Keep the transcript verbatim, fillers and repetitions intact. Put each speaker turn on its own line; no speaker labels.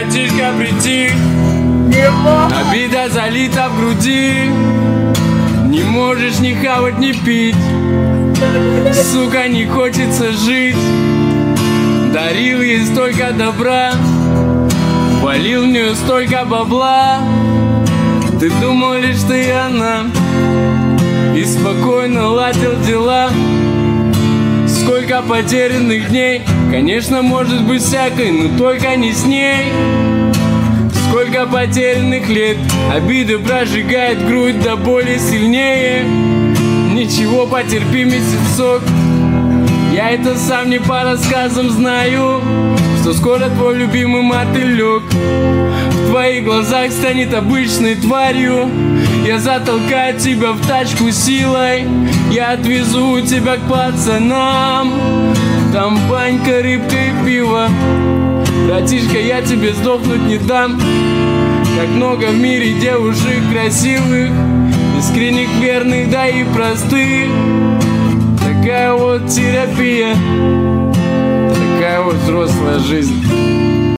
братишка, прийти. Обида залита в груди. Не можешь ни хавать, ни пить. Сука, не хочется жить. Дарил ей столько добра, валил в нее столько бабла. Ты думал лишь ты и она, и спокойно ладил дела. Сколько потерянных дней, конечно, может быть всякой, но только не с ней. Сколько потерянных лет, обида прожигает грудь до боли сильнее. Ничего, потерпи месяцок, я это сам не по рассказам знаю, что скоро твой любимый мотылек в твоих глазах станет обычной тварью. Я затолкаю тебя в тачку силой, я отвезу тебя к пацанам. Там банька, рыбка и пиво. Братишка, я тебе сдохнуть не дам. Как много в мире девушек красивых, искренних, верных, да и простых. Такая вот терапия, такая вот взрослая жизнь.